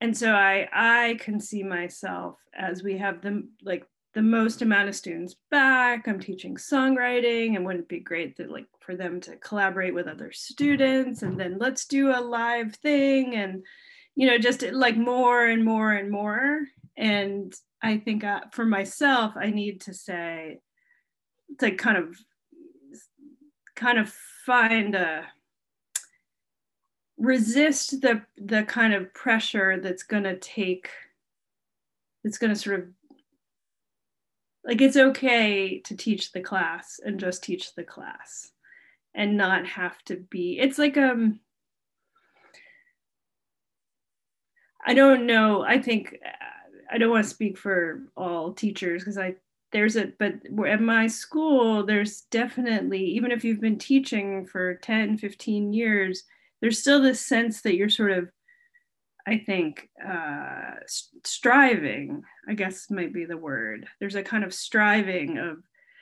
And so I can see myself as we have the most amount of students back. I'm teaching songwriting, and wouldn't it be great that like for them to collaborate with other students, and then let's do a live thing, and just like more and more and more. And I think for myself, I need to say, to kind of find a resist the kind of pressure that's going to sort of like, it's okay to teach the class and just teach the class and not have to be, it's like I don't know, I think I don't want to speak for all teachers because but at my school, there's definitely, even if you've been teaching for 10, 15 years, there's still this sense that you're sort of, I think, striving, I guess might be the word. There's a kind of striving of,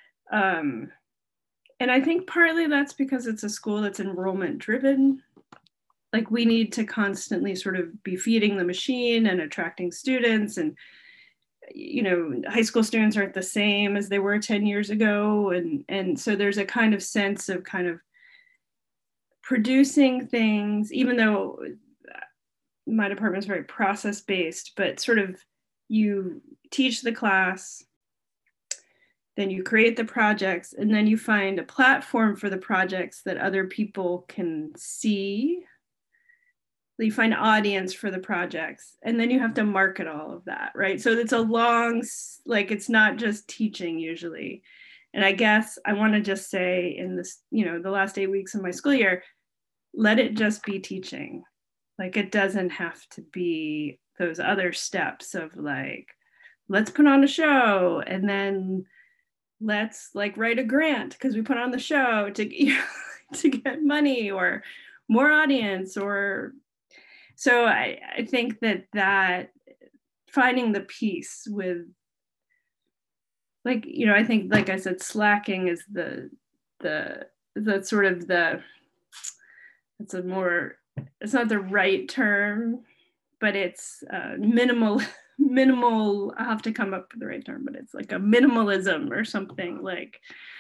and I think partly that's because it's a school that's enrollment driven. Like we need to constantly sort of be feeding the machine and attracting students, and high school students aren't the same as they were 10 years ago, and so there's a kind of sense of kind of producing things, even though my department is very process based, but sort of you teach the class, then you create the projects, and then you find a platform for the projects that other people can see. You find audience for the projects, and then you have to market all of that, right? So it's a long, like, it's not just teaching usually. And I guess I want to just say, in this, the last 8 weeks of my school year, let it just be teaching. Like, it doesn't have to be those other steps of like, let's put on a show, and then let's like write a grant because we put on the show to to get money or more audience. Or so I think that finding the peace with, like, I think, like I said, slacking is the sort of it's a more, it's not the right term, but it's minimal. I'll have to come up with the right term, but it's like a minimalism or something, like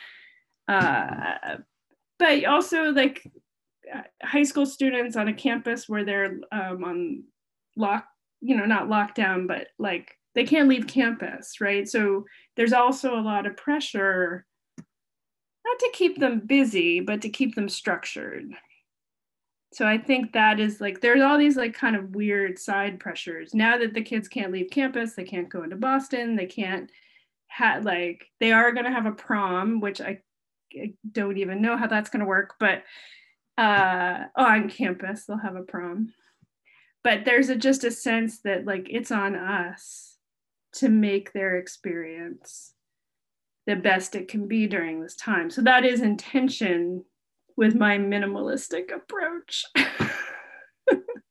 but also like high school students on a campus where they're on not lockdown, but like they can't leave campus, right? So there's also a lot of pressure, not to keep them busy, but to keep them structured. So I think that is like, there's all these like kind of weird side pressures. Now that the kids can't leave campus, they can't go into Boston, they can't like, they are going to have a prom, which I don't even know how that's going to work, but on campus, they'll have a prom. But there's just a sense that like it's on us to make their experience the best it can be during this time. So that is in tension with my minimalistic approach.